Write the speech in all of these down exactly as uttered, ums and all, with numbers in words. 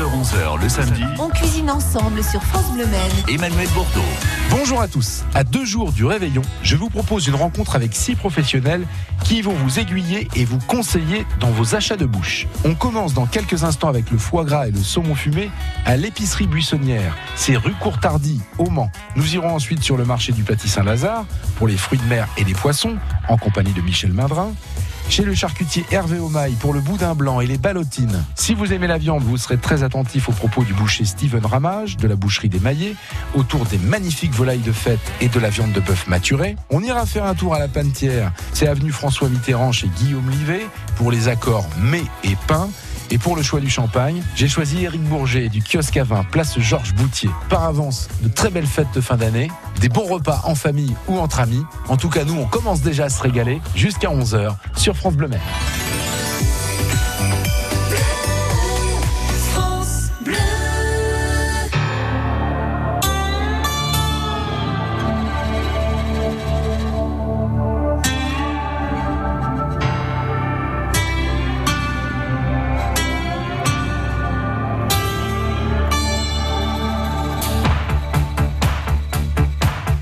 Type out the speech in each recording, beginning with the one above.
heures onze heures le samedi. On cuisine ensemble sur France Bleu Maine. Emmanuel Bordeaux. Bonjour à tous. À deux jours du réveillon, je vous propose une rencontre avec six professionnels qui vont vous aiguiller et vous conseiller dans vos achats de bouche. On commence dans quelques instants avec le foie gras et le saumon fumé à l'épicerie Buissonnière. C'est rue Courtardy, au Mans. Nous irons ensuite sur le marché du Plati Saint-Lazare pour les fruits de mer et les poissons, en compagnie de Michel Mindrin. Chez le charcutier Hervé Aumaille pour le boudin blanc et les ballotines. Si vous aimez la viande, vous serez très attentif aux propos du boucher Steven Ramage de la boucherie des Maillets autour des magnifiques volailles de fête et de la viande de bœuf maturée. On ira faire un tour à la Panetière, c'est avenue François Mitterrand chez Guillaume Livet pour les accords mets et pain. Et pour le choix du champagne, j'ai choisi Éric Bourget du kiosque à vin, place Georges Boutier. Par avance, de très belles fêtes de fin d'année, des bons repas en famille ou entre amis. En tout cas, nous, on commence déjà à se régaler jusqu'à onze heures sur France Bleu Maine.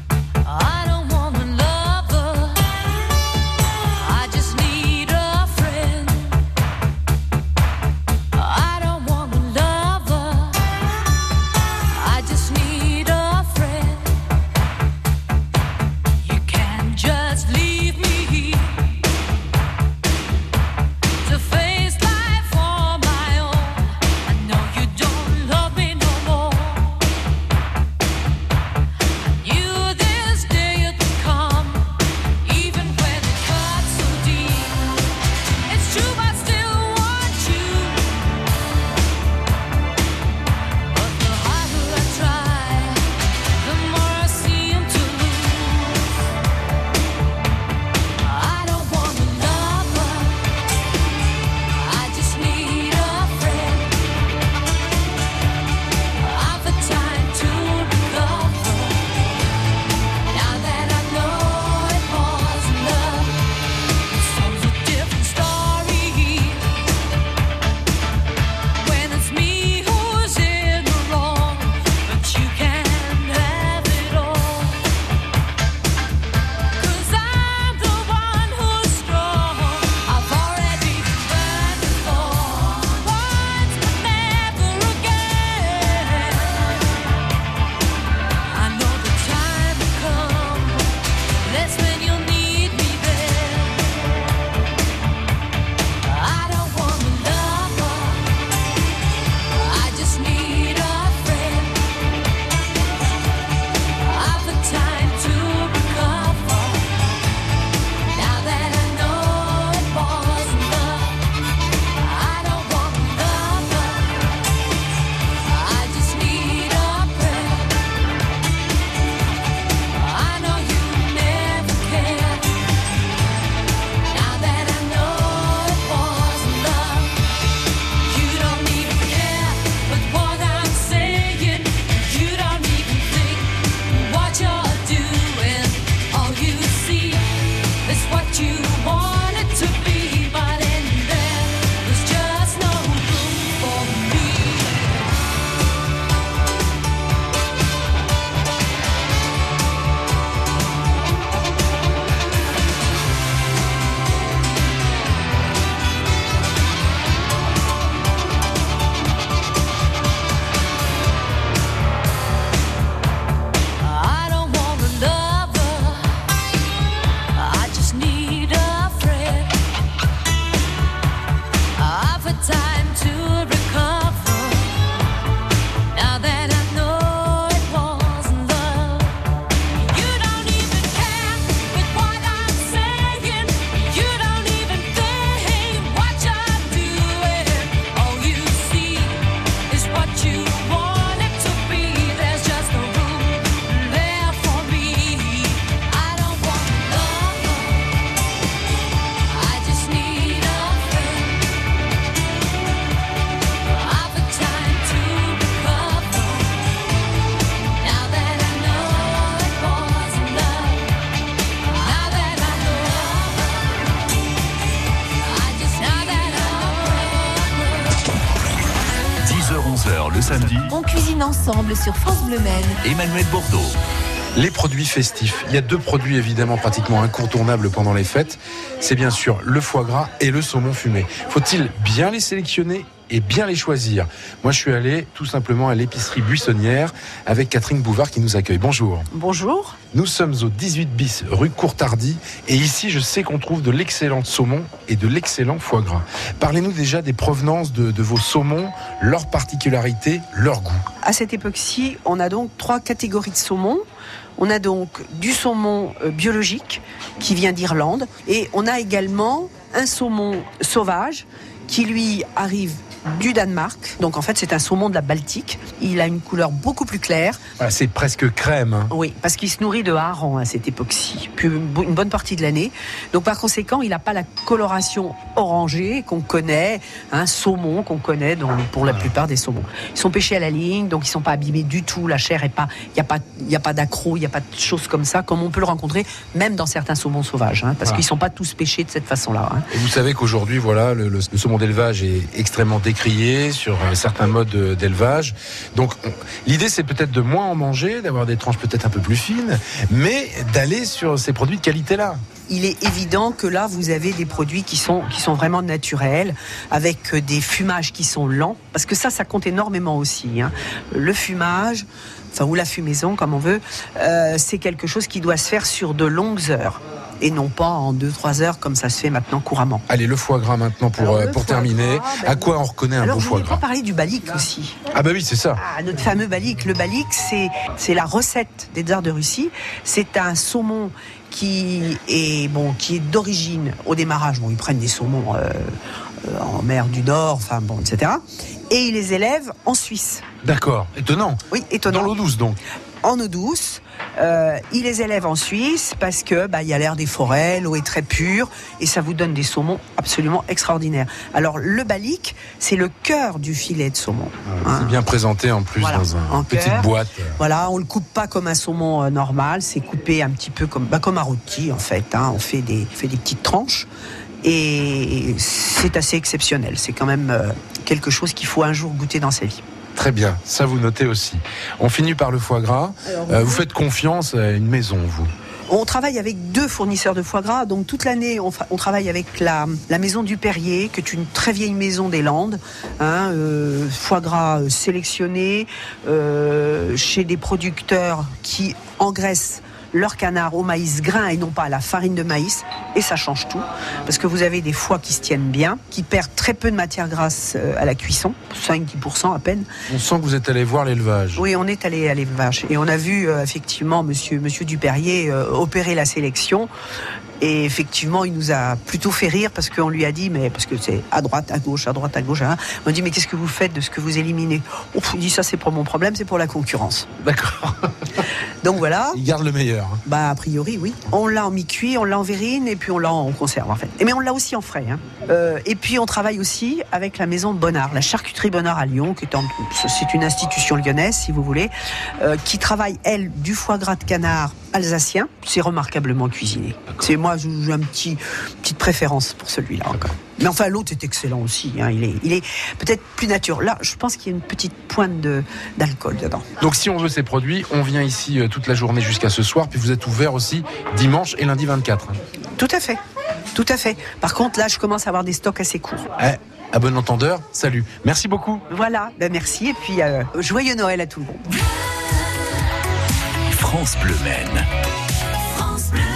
I don't want a lover, I just need a friend. onze heures le samedi, On cuisine ensemble sur France Bleu Maine. Emmanuel Bordeaux. Les produits festifs. Il y a deux produits évidemment pratiquement incontournables pendant les fêtes. C'est bien sûr le foie gras et le saumon fumé. Faut-il bien les sélectionner et bien les choisir? Moi, je suis allé tout simplement à l'épicerie Buissonnière avec Catherine Bouvard qui nous accueille. Bonjour. Bonjour. Nous sommes au dix-huit bis rue Courtardy et ici, je sais qu'on trouve de l'excellent saumon et de l'excellent foie gras. Parlez-nous déjà des provenances de, de vos saumons, leurs particularités, leur goût. À cette époque-ci, on a donc trois catégories de saumon. On a donc du saumon euh, biologique qui vient d'Irlande et on a également un saumon sauvage qui lui arrive du Danemark. Donc en fait, c'est un saumon de la Baltique. Il a une couleur beaucoup plus claire. Voilà, c'est presque crème. Hein. Oui, parce qu'il se nourrit de harengs à cette époque-ci, puis une bonne partie de l'année. Donc par conséquent, il n'a pas la coloration orangée qu'on connaît, un saumon qu'on connaît dans, pour la plupart des saumons. Ils sont pêchés à la ligne, donc ils ne sont pas abîmés du tout. La chair est pas, il n'y a pas, il n'y a pas d'accroc, il n'y a pas de choses comme ça, comme on peut le rencontrer même dans certains saumons sauvages, hein, parce voilà. qu'ils ne sont pas tous pêchés de cette façon-là. Hein. Et vous savez qu'aujourd'hui, voilà, le, le, le saumon d'élevage est extrêmement décrié sur euh, certains modes d'élevage. Donc on, l'idée, c'est peut-être de moins en manger, d'avoir des tranches peut-être un peu plus fines, mais d'aller sur ces produits de qualité-là. Il est évident que là, vous avez des produits qui sont, qui sont vraiment naturels, avec des fumages qui sont lents, parce que ça, ça compte énormément aussi. Hein. Le fumage, enfin, ou la fumaison, comme on veut, euh, c'est quelque chose qui doit se faire sur de longues heures. Et non pas en deux trois heures comme ça se fait maintenant couramment. Allez, le foie gras maintenant pour, Alors, euh, pour terminer. Gras, ben, à quoi on reconnaît un alors, bon foie gras? gras? On va parler du balik aussi. Ah bah oui, c'est ça. Ah, notre fameux balik. Le balik, c'est, c'est la recette des tsars de Russie. C'est un saumon qui est, bon, qui est d'origine, au démarrage, bon, ils prennent des saumons euh, euh, en mer du Nord, enfin bon, et cetera. Et ils les élèvent en Suisse. D'accord, étonnant. Oui, étonnant. Dans l'eau douce donc. En eau douce. Euh, ils les élèvent en Suisse parce que bah, y a l'air des forêts, l'eau est très pure et ça vous donne des saumons absolument extraordinaires. Alors le balik, c'est le cœur du filet de saumon. Ah, hein. C'est bien présenté en plus voilà, dans une en petite cœur. boîte. Voilà, on le coupe pas comme un saumon euh, normal, c'est coupé un petit peu comme, bah, comme un rôti en fait. Hein. On fait des, fait des petites tranches. Et c'est assez exceptionnel. C'est quand même euh, quelque chose qu'il faut un jour goûter dans sa vie. Très bien, ça vous notez aussi. On finit par le foie gras. Alors, euh, vous faites confiance à une maison, vous? On travaille avec deux fournisseurs de foie gras. Donc toute l'année, on, fa- on travaille avec la, la maison du Perrier, qui est une très vieille maison des Landes. Hein, euh, foie gras sélectionné euh, chez des producteurs qui engraissent leur canard au maïs grain et non pas à la farine de maïs, et ça change tout parce que vous avez des foies qui se tiennent bien, qui perdent très peu de matière grasse à la cuisson, cinq à dix pour cent à peine. On sent que vous êtes allé voir l'élevage. Oui, on est allé à l'élevage et on a vu euh, effectivement monsieur, monsieur Duperrier euh, opérer la sélection. Et effectivement, il nous a plutôt fait rire parce qu'on lui a dit, mais parce que c'est à droite, à gauche, à droite, à gauche. Hein. On dit, mais qu'est-ce que vous faites de ce que vous éliminez? Oh, il dit, ça, c'est pas mon problème, c'est pour la concurrence. D'accord. Donc voilà. Il garde le meilleur. Bah, a priori, oui. On l'a en mi-cuit, on l'a en verrine et puis on l'a en conserve, en fait. Et mais on l'a aussi en frais. Hein. Euh, et puis, on travaille aussi avec la maison de Bonnard, la charcuterie Bonnard à Lyon, qui est en, c'est une institution lyonnaise, si vous voulez, euh, qui travaille, elle, du foie gras de canard alsacien. C'est remarquablement cuisiné. D'accord. C'est moi, j'ai une petit, petite préférence pour celui-là encore. Mais enfin, l'autre est excellent aussi. Hein. Il est, il est peut-être plus nature. Là, je pense qu'il y a une petite pointe de, d'alcool dedans. Donc, si on veut ces produits, on vient ici euh, toute la journée jusqu'à ce soir. Puis vous êtes ouvert aussi dimanche et lundi vingt-quatre. Tout à fait. Tout à fait. Par contre, là, je commence à avoir des stocks assez courts. Eh, à bon entendeur, salut. Merci beaucoup. Voilà, ben merci. Et puis, euh, joyeux Noël à tout le monde. France Bleu Maine. France Bleu.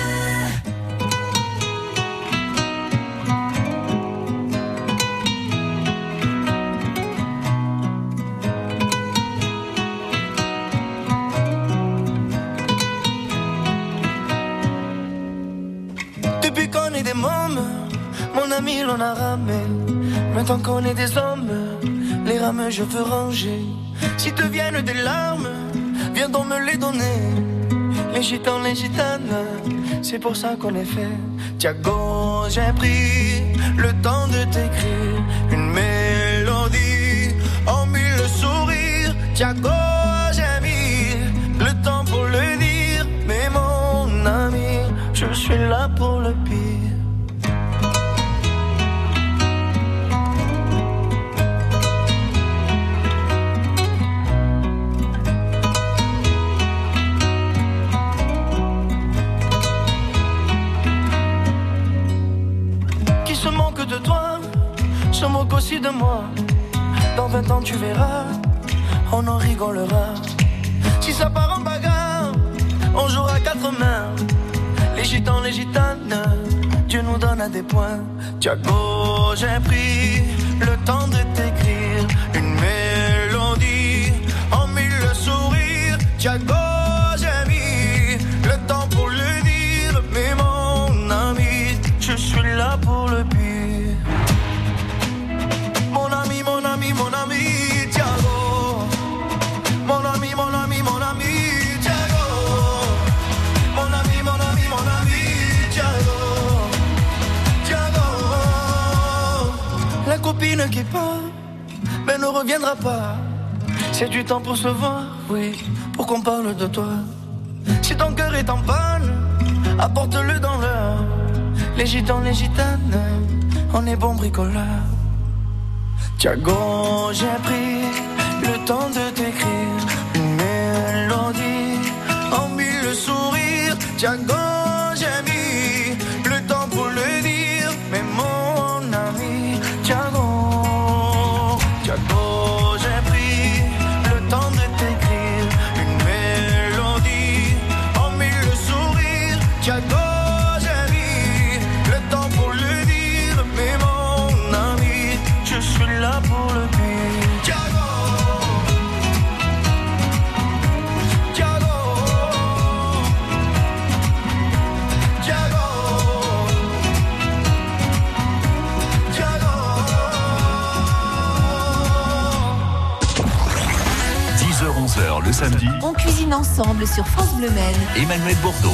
Depuis qu'on est des mômes, mon ami l'on a ramé. Maintenant qu'on est des hommes, les rames je veux ranger. Si te viennent des larmes, viens donc me les donner. Les gitans, les gitanes, c'est pour ça qu'on est fait. Tiago, j'ai pris le temps de t'écrire une mélodie en mille sourires. Tiago, j'ai mis le temps pour le dire. Mais mon ami, je suis là pour le pire. vingt ans tu verras, on en rigolera. Si ça part en bagarre, on jouera quatre mains. Les gitans, les gitanes, Dieu nous donne à des points. Thiago, j'ai pris le temps de t'écrire une mélodie en mille sourires. Thiago, j'ai mis le temps pour le dire, mais mon ami, je suis là pour le pire. Mon ami, mon ami, mon ami, Thiago. Mon ami, mon ami, mon ami, Thiago. Mon ami, mon ami, mon ami, Thiago. Thiago. La copine qui part, mais ne reviendra pas. C'est du temps pour se voir, oui, pour qu'on parle de toi. Si ton cœur est en panne, apporte-le dans l'heure. Les gitans, les gitanes, on est bons bricoleurs. Thiago, j'ai pris le temps de t'écrire une mélodie en mille sourires. Thiago, j'ai mis le temps pour le dire, mais mon ami, Thiago, Thiago, j'ai pris le temps de t'écrire une mélodie en mille sourires. Thiago, j'ai mis le temps pour le dire, mais mon ami, je suis là pour le pire. Thiago, Thiago, Thiago, Thiago. dix heures onze heures le samedi, On cuisine ensemble sur France Bleu Maine. Emmanuel Bordeaux.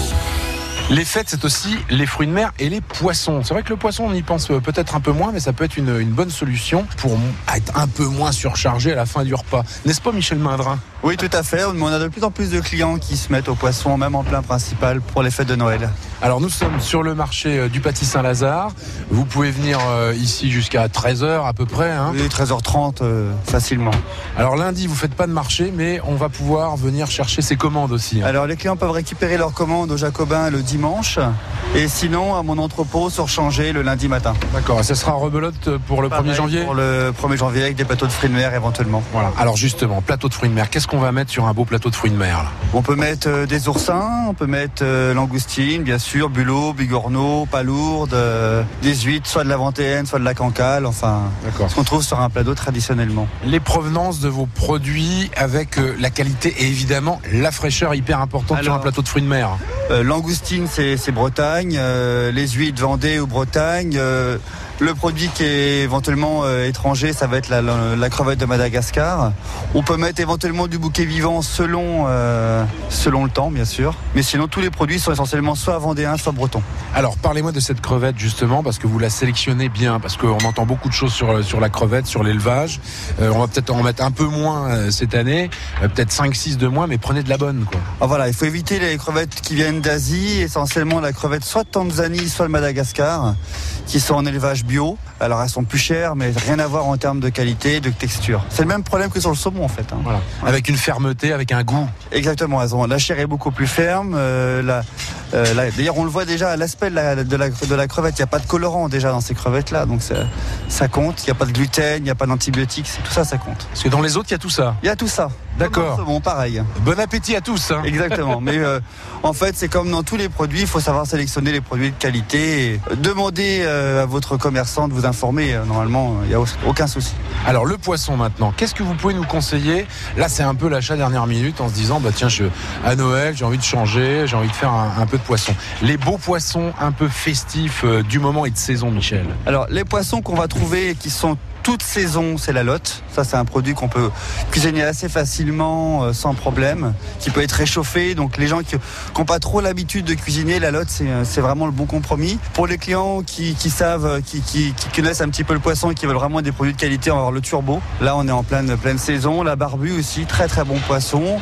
Les fêtes, c'est aussi les fruits de mer et les poissons. C'est vrai que le poisson, on y pense peut-être un peu moins, mais ça peut être une, une bonne solution pour être un peu moins surchargé à la fin du repas. N'est-ce pas, Michel Mindrin ? Oui, tout à fait. On a de plus en plus de clients qui se mettent au poisson, même en plein principal, pour les fêtes de Noël. Alors, nous sommes sur le marché du Paty Saint-Lazare. Vous pouvez venir ici jusqu'à treize heures à peu près. Hein. Oui, treize heures trente, euh, facilement. Alors, lundi, vous ne faites pas de marché, mais on va pouvoir venir chercher ses commandes aussi. Hein. Alors, les clients peuvent récupérer leurs commandes au Jacobin le dimanche, et sinon, à mon entrepôt, surchangé le lundi matin. D'accord, et ça sera rebelote pour le Pareil, premier janvier ? Pour le premier janvier, avec des plateaux de fruits de mer éventuellement. Voilà. Alors, justement, plateau de fruits de mer, qu'est-ce qu'on va mettre sur un beau plateau de fruits de mer là ? On peut mettre euh, des oursins, on peut mettre euh, langoustines, bien sûr, bulots, bigorneaux, palourdes, euh, des huîtres, soit de la ventéenne, soit de la cancale, enfin, D'accord. ce qu'on trouve sur un plateau traditionnellement. Les provenances de vos produits avec euh, la qualité et évidemment la fraîcheur hyper importante Alors, sur un plateau de fruits de mer. Euh, langoustine, c'est, c'est Bretagne, euh, les huîtres Vendée ou Bretagne. Euh, le produit qui est éventuellement euh, étranger, ça va être la, la, la crevette de Madagascar. On peut mettre éventuellement du bouquet vivant selon, euh, selon le temps, bien sûr. Mais sinon, tous les produits sont essentiellement soit vendéens, soit bretons. Alors parlez-moi de cette crevette justement parce que vous la sélectionnez bien, parce qu'on entend beaucoup de choses sur, sur la crevette, sur l'élevage. Euh, on va peut-être en mettre un peu moins euh, cette année, euh, peut-être cinq six de moins, mais prenez de la bonne, quoi. Alors voilà, il faut éviter les crevettes qui viennent d'Asie, essentiellement la crevette soit de Tanzanie, soit de Madagascar, qui sont en élevage bio. Alors elles sont plus chères, mais rien à voir en termes de qualité, de texture. C'est le même problème que sur le saumon en fait. Hein. Voilà. Avec une fermeté, avec un goût. Exactement, elles ont, la chair est beaucoup plus ferme. Euh, la, euh, la, d'ailleurs, on le voit déjà à l'aspect de la, de la, de la crevette. Il n'y a pas de colorant déjà dans ces crevettes-là, donc ça, ça compte. Il n'y a pas de gluten, il n'y a pas d'antibiotiques, c'est, tout ça, ça compte. Parce que dans les autres, il y a tout ça. Il y a tout ça. D'accord. Bon, pareil. Bon appétit à tous. Hein. Exactement. Mais euh, en fait, c'est comme dans tous les produits, il faut savoir sélectionner les produits de qualité. Et demander euh, à votre commerçant de vous informer. Euh, normalement, il n'y a aucun souci. Alors le poisson maintenant, qu'est-ce que vous pouvez nous conseiller ? Là, c'est un peu l'achat dernière minute en se disant, bah tiens, je, à Noël, j'ai envie de changer, j'ai envie de faire un, un peu de poisson. Les beaux poissons un peu festifs euh, du moment et de saison, Michel. Alors, les poissons qu'on va trouver qui sont toute saison, c'est la lotte. Ça, c'est un produit qu'on peut cuisiner assez facilement, euh, sans problème, qui peut être réchauffé. Donc, les gens qui n'ont pas trop l'habitude de cuisiner, la lotte, c'est, c'est vraiment le bon compromis. Pour les clients qui, qui savent, qui, qui, qui connaissent un petit peu le poisson et qui veulent vraiment des produits de qualité, on va avoir le turbo. Là, on est en pleine, pleine saison. La barbue aussi, très très bon poisson.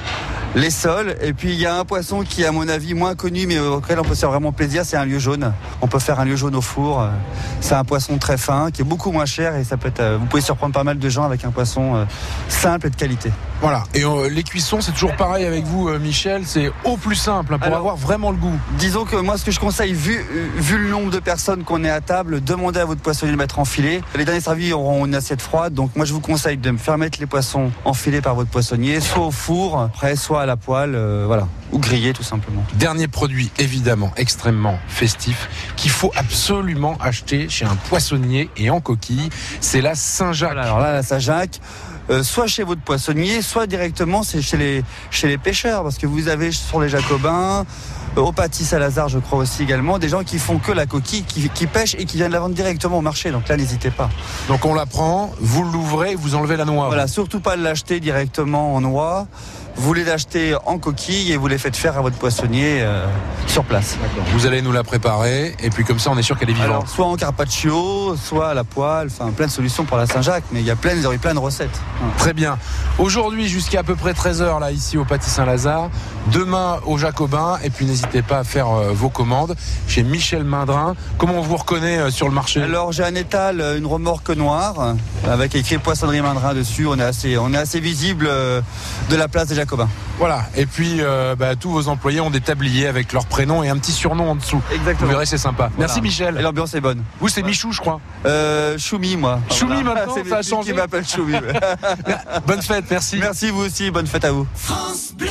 les sols. Et puis il y a un poisson qui est à mon avis moins connu mais auquel on peut se faire vraiment plaisir, c'est un lieu jaune. On peut faire un lieu jaune au four. C'est un poisson très fin qui est beaucoup moins cher et ça peut être, vous pouvez surprendre pas mal de gens avec un poisson simple et de qualité. Voilà, et euh, les cuissons c'est toujours pareil avec vous euh, Michel, c'est au plus simple hein, pour Alors, avoir vraiment le goût. Disons que moi ce que je conseille, vu, vu le nombre de personnes qu'on est à table, demandez à votre poissonnier de mettre en filet. Les derniers servis auront une assiette froide, donc moi je vous conseille de me faire mettre les poissons en filet par votre poissonnier, soit au four, après soit à la poêle, euh, voilà, ou grillé tout simplement. Dernier produit évidemment extrêmement festif qu'il faut absolument acheter chez un poissonnier et en coquille, c'est la Saint-Jacques. Voilà, alors là la Saint-Jacques, euh, soit chez votre poissonnier, soit directement c'est chez les, chez les pêcheurs, parce que vous avez sur les Jacobins, euh, au Paty Saint-Lazare je crois aussi également, des gens qui font que la coquille, qui, qui pêchent et qui viennent la vendre directement au marché, donc là n'hésitez pas. Donc on la prend, vous l'ouvrez, vous enlevez la noix. Voilà, surtout pas l'acheter directement en noix. Vous les achetez en coquille et vous les faites faire à votre poissonnier euh, sur place. D'accord. Vous allez nous la préparer et puis comme ça on est sûr qu'elle est vivante. Alors, soit en carpaccio, soit à la poêle, enfin plein de solutions pour la Saint-Jacques, mais il y a plein, il y a plein de recettes. Ouais. Très bien. Aujourd'hui jusqu'à à peu près treize heures là ici au Paty Saint-Lazare, demain au Jacobin et puis n'hésitez pas à faire euh, vos commandes chez Michel Mindrin. Comment on vous reconnaît euh, sur le marché? Alors j'ai un étal, une remorque noire avec écrit Poissonnerie Mindrin dessus. On est assez, on est assez visible euh, de la place des Jacobins. Voilà, et puis euh, bah, tous vos employés ont des tabliers avec leur prénom et un petit surnom en dessous. Exactement. Vous verrez, c'est sympa. Voilà. Merci Michel. Et l'ambiance est bonne. Vous c'est Michou je crois. euh, Choumi moi. Choumi voilà. Maintenant, c'est ça a changé. qui m'appelle Choumi. Bonne fête, merci. Merci vous aussi, bonne fête à vous. France Bleu.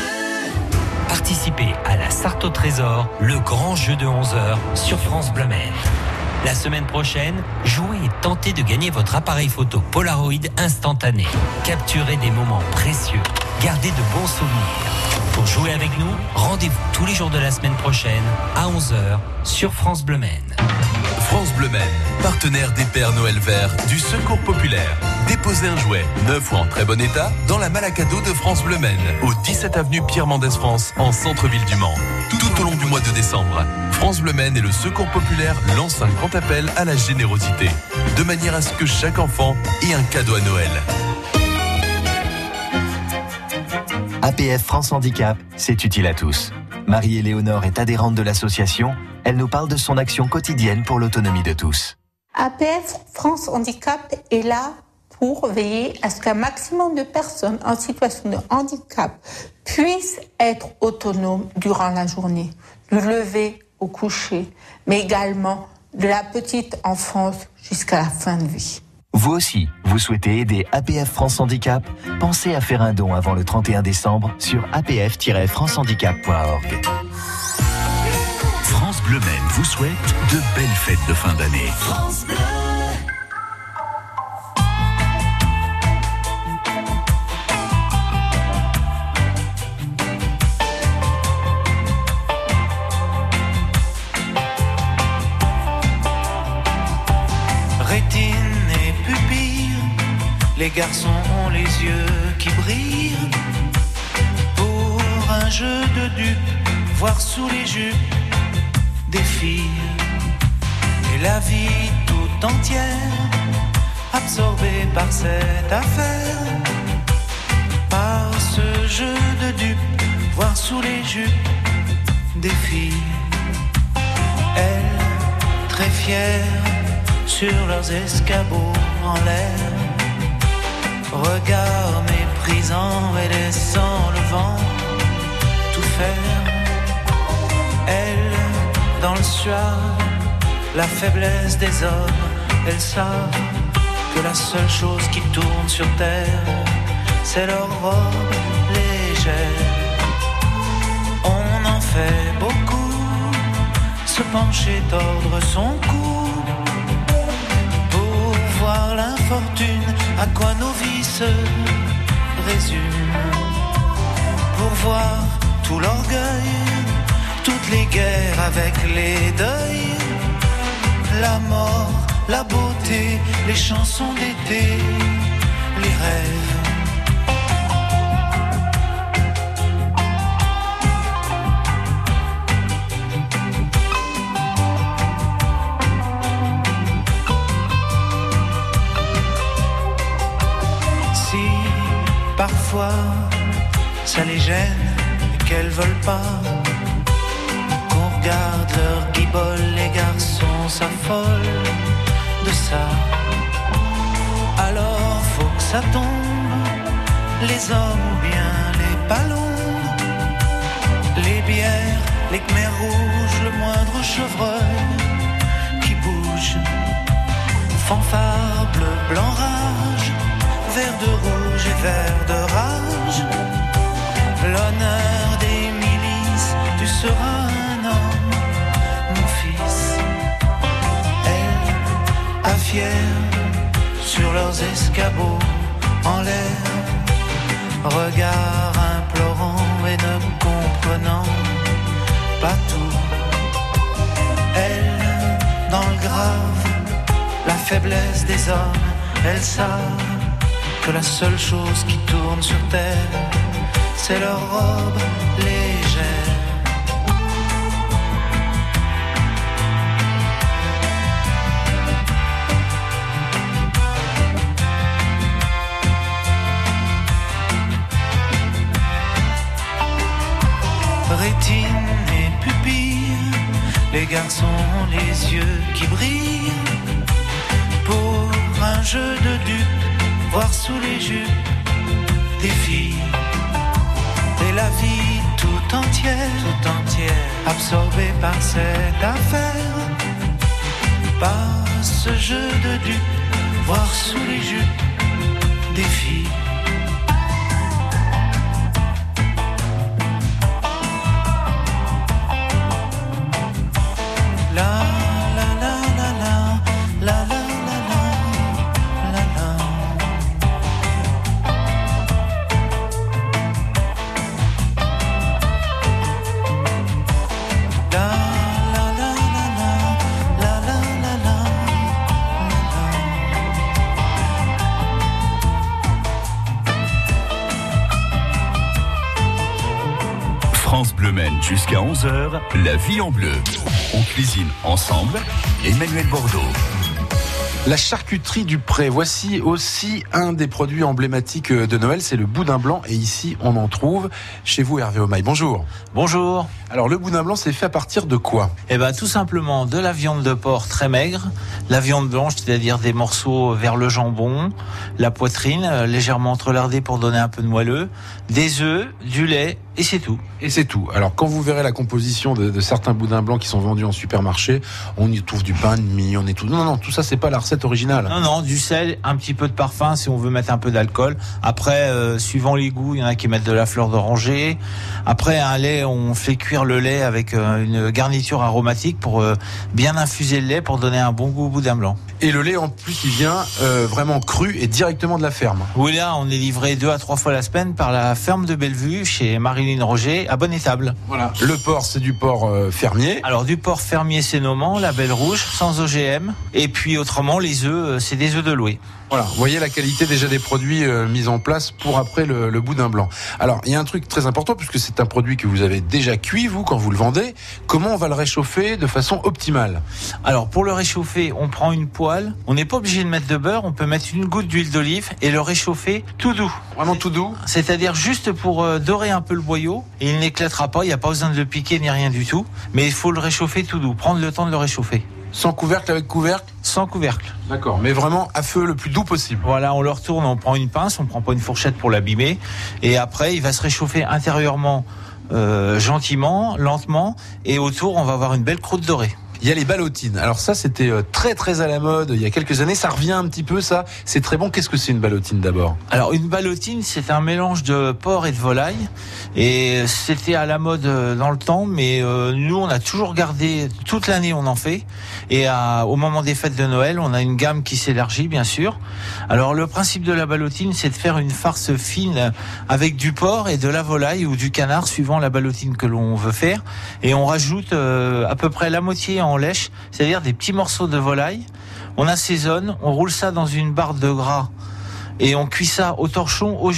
Participez à la Sarthe au Trésor, le grand jeu de onze heures sur France Bleu Maine. La semaine prochaine, jouez et tentez de gagner votre appareil photo Polaroid instantané. Capturez des moments précieux, gardez de bons souvenirs. Pour jouer avec nous, rendez-vous tous les jours de la semaine prochaine à onze heures sur France Bleu Maine. France Bleu Maine, partenaire des Pères Noël Verts du Secours Populaire. Déposez un jouet, neuf ou en très bon état, dans la malle à cadeau de France Bleu Maine, au dix-sept avenue Pierre Mendès France, en centre-ville du Mans. Tout au long du mois de décembre, France Bleu Maine et le Secours Populaire lancent un grand appel à la générosité, de manière à ce que chaque enfant ait un cadeau à Noël. A P F France Handicap, c'est utile à tous. Marie-Éléonore est adhérente de l'association. Elle nous parle de son action quotidienne pour l'autonomie de tous. A P F France Handicap est là pour veiller à ce qu'un maximum de personnes en situation de handicap puissent être autonomes durant la journée, du lever au coucher, mais également de la petite enfance jusqu'à la fin de vie. Vous aussi, vous souhaitez aider A P F France Handicap? Pensez à faire un don avant le trente et un décembre sur a p f tiret france handicap point org. France Bleu Maine vous souhaite de belles fêtes de fin d'année. France Bleu. Rétine et pupille, les garçons ont les yeux qui brillent. Pour un jeu de dupes, voir sous les jupes des filles. Et la vie tout entière, absorbée par cette affaire. Par ce jeu de dupes, voir sous les jupes des filles. Elles, très fières, sur leurs escabeaux en l'air, regard méprisant et laissant le vent tout faire. Elles, dans le suave, la faiblesse des hommes, elles savent que la seule chose qui tourne sur terre, c'est leur robe légère. On en fait beaucoup, se pencher, tordre son cou, voir l'infortune, à quoi nos vies se résument. Pour voir tout l'orgueil, toutes les guerres avec les deuils, la mort, la beauté, les chansons d'été, les rêves. Parfois, ça les gêne qu'elles veulent pas qu'on regarde leur guibole. Les garçons s'affolent de ça. Alors faut que ça tombe, les hommes ou bien les ballons, les bières, les khmers rouges, le moindre chevreuil qui bouge. Fanfare, bleu, blanc, rage, vert de rouge et vert de rage. L'honneur des milices, tu seras un homme, mon fils. Elle, à fière, sur leurs escabeaux en l'air, regard implorant et ne comprenant pas tout. Elle, dans le grave, la faiblesse des hommes, elles savent que la seule chose qui tourne sur terre, c'est leur robe légère. Rétine et pupille, les garçons ont les yeux qui brillent. Pour un jeu de dupes, voir sous les jupes des filles. Et la vie tout entière, tout entière, absorbée par cette affaire. Par ce jeu de dupes, voir sous les jupes des filles. France Bleu Maine jusqu'à onze heures, la vie en bleu. On cuisine ensemble, Emmanuel Bordeaux. La charcuterie du Pré, voici aussi un des produits emblématiques de Noël, c'est le boudin blanc et ici on en trouve chez vous Hervé Aumaille. Bonjour. Bonjour. Alors le boudin blanc c'est fait à partir de quoi ? Eh ben tout simplement de la viande de porc très maigre, la viande blanche, c'est-à-dire des morceaux vers le jambon, la poitrine légèrement entrelardée pour donner un peu de moelleux, des œufs, du lait et c'est tout. Et c'est tout. Alors quand vous verrez la composition de, de certains boudins blancs qui sont vendus en supermarché, on y trouve du pain de mie, on est tout. Non non, tout ça c'est pas la recette originale. Non non, du sel, un petit peu de parfum si on veut mettre un peu d'alcool. Après euh, suivant les goûts, il y en a qui mettent de la fleur d'oranger. Après un lait, on fait cuire le lait avec euh, une garniture aromatique pour euh, bien infuser le lait pour donner un bon goût au boudin blanc. Et le lait en plus il vient euh, vraiment cru et directement de la ferme. Oui là, on est livré deux à trois fois la semaine par la ferme de Bellevue chez Marilyn Roger à Bonne-Étable. Voilà. Le porc c'est du porc euh, fermier. Alors du porc fermier c'est Noman, label rouge, sans O G M. Et puis autrement les œufs, c'est des œufs de Loué. Voilà, vous voyez la qualité déjà des produits euh, mis en place pour après le, le boudin blanc. Alors, il y a un truc très important puisque c'est un produit que vous avez déjà cuit, vous, quand vous le vendez. Comment on va le réchauffer de façon optimale ? Alors, pour le réchauffer, on prend une poêle. On n'est pas obligé de mettre de beurre. On peut mettre une goutte d'huile d'olive et le réchauffer tout doux. Vraiment tout doux ? C'est-à-dire juste pour euh, dorer un peu le boyau. Et il n'éclatera pas. Il n'y a pas besoin de le piquer ni rien du tout. Mais il faut le réchauffer tout doux. Prendre le temps de le réchauffer. Sans couvercle, avec couvercle ? Sans couvercle. D'accord, mais vraiment à feu le plus doux possible. Voilà, on le retourne, on prend une pince, on prend pas une fourchette pour l'abîmer. Et après, il va se réchauffer intérieurement, euh, gentiment, lentement. Et autour, on va avoir une belle croûte dorée. Il y a les ballotines. Alors ça, c'était très très à la mode il y a quelques années. Ça revient un petit peu, ça. C'est très bon. Qu'est-ce que c'est une ballotine d'abord ? Alors une ballotine, c'est un mélange de porc et de volaille. Et c'était à la mode dans le temps, mais euh, nous, on a toujours gardé, toute l'année, on en fait. Et à, au moment des fêtes de Noël, on a une gamme qui s'élargit, bien sûr. Alors le principe de la ballotine, c'est de faire une farce fine avec du porc et de la volaille ou du canard, suivant la ballotine que l'on veut faire. Et on rajoute euh, à peu près la moitié en lèche, c'est-à-dire des petits morceaux de volaille. On assaisonne, on roule ça dans une barre de gras et on cuit ça au torchon au jus.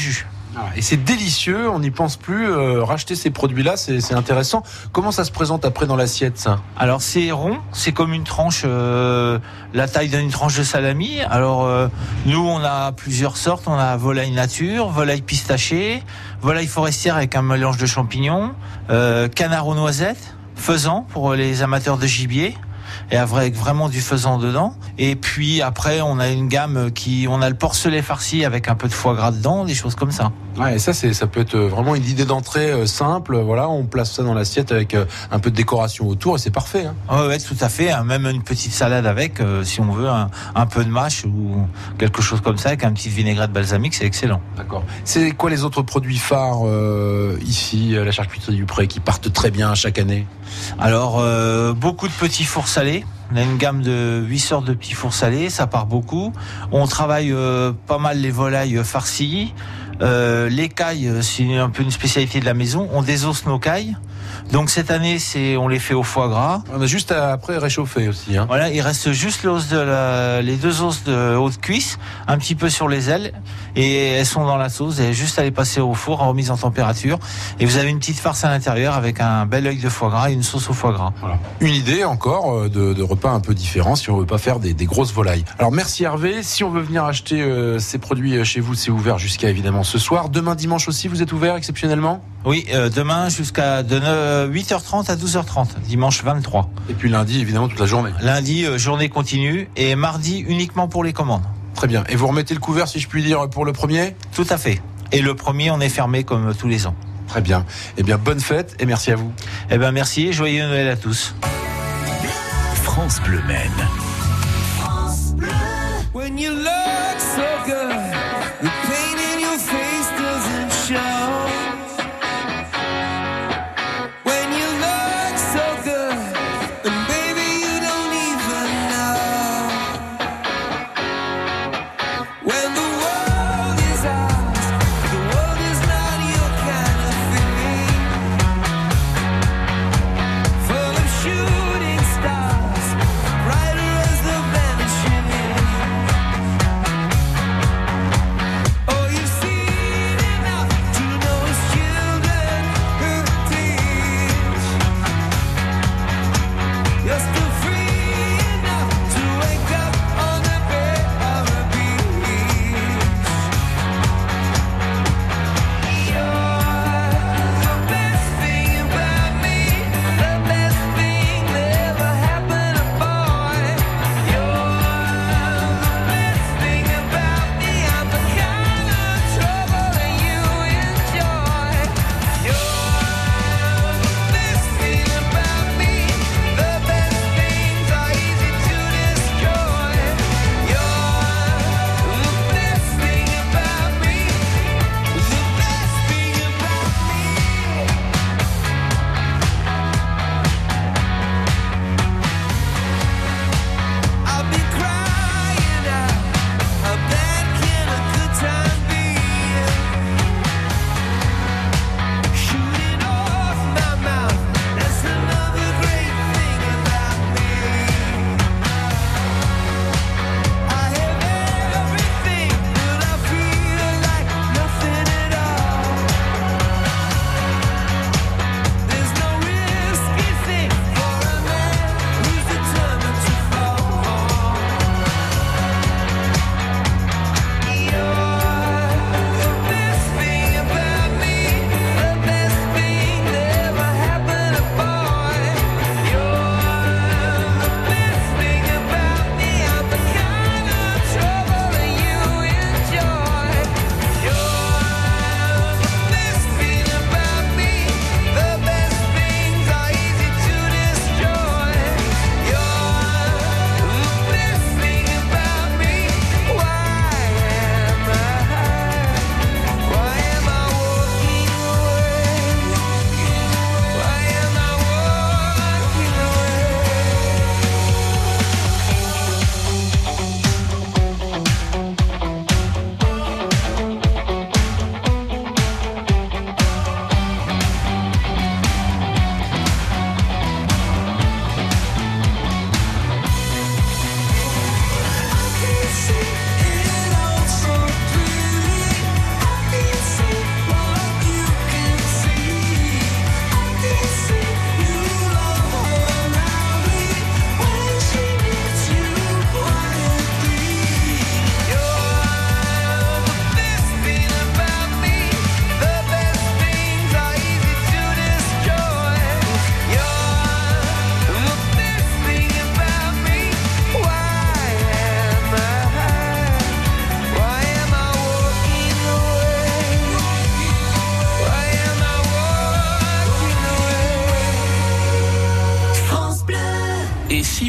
Ah, et c'est délicieux, on n'y pense plus. Euh, racheter ces produits-là, c'est, c'est intéressant. Comment ça se présente après dans l'assiette, ça? Alors c'est rond, c'est comme une tranche, euh, la taille d'une tranche de salami. Alors euh, nous on a plusieurs sortes, on a volaille nature, volaille pistachée, volaille forestière avec un mélange de champignons, euh, canard aux noisettes, faisan pour les amateurs de gibier. Et avec vraiment du faisan dedans. Et puis après, on a une gamme qui, on a le porcelet farci avec un peu de foie gras dedans, des choses comme ça. Ouais, et ça, c'est, ça peut être vraiment une idée d'entrée euh, simple. Voilà, on place ça dans l'assiette avec euh, un peu de décoration autour et c'est parfait. Hein. Ouais, ouais, tout à fait. Hein, même une petite salade avec, euh, si on veut, un, un peu de mâche ou quelque chose comme ça avec un petit vinaigrette balsamique, c'est excellent. D'accord. C'est quoi les autres produits phares euh, ici, à la charcuterie du Pré, qui partent très bien chaque année? Alors, euh, beaucoup de petits fours salés. On a une gamme de huit sortes de petits fours salés, ça part beaucoup. On travaille euh, pas mal les volailles farcies. Euh, les cailles, c'est un peu une spécialité de la maison. On désosse nos cailles. Donc cette année, c'est on les fait au foie gras. On a juste à, après réchauffer aussi. Hein. Voilà, il reste juste l'os de la, les deux os de haute cuisse, un petit peu sur les ailes, et elles sont dans la sauce. Et juste à les passer au four en remise en température. Et vous avez une petite farce à l'intérieur avec un bel œil de foie gras et une sauce au foie gras. Voilà. Une idée encore de, de repas un peu différent si on veut pas faire des, des grosses volailles. Alors merci Hervé. Si on veut venir acheter euh, ces produits chez vous, c'est ouvert jusqu'à évidemment ce soir. Demain dimanche aussi, vous êtes ouvert exceptionnellement? Oui, euh, demain jusqu'à de huit heures trente à douze heures trente, dimanche vingt-trois. Et puis lundi, évidemment, toute la journée. Lundi, euh, journée continue, et mardi uniquement pour les commandes. Très bien. Et vous remettez le couvert, si je puis dire, pour le premier? Tout à fait. Et le premier, on est fermé comme tous les ans. Très bien. Eh bien, bonne fête et merci à vous. Eh bien, merci et joyeux Noël à tous. France Bleu Maine. France Bleu. When you look so good, the pain in your face doesn't show. When you look so good, and baby you don't even know. When the world is ours, the world is not your kind of thing. Full of shooting stars, brighter as the vanishing. Oh, you've seen enough to know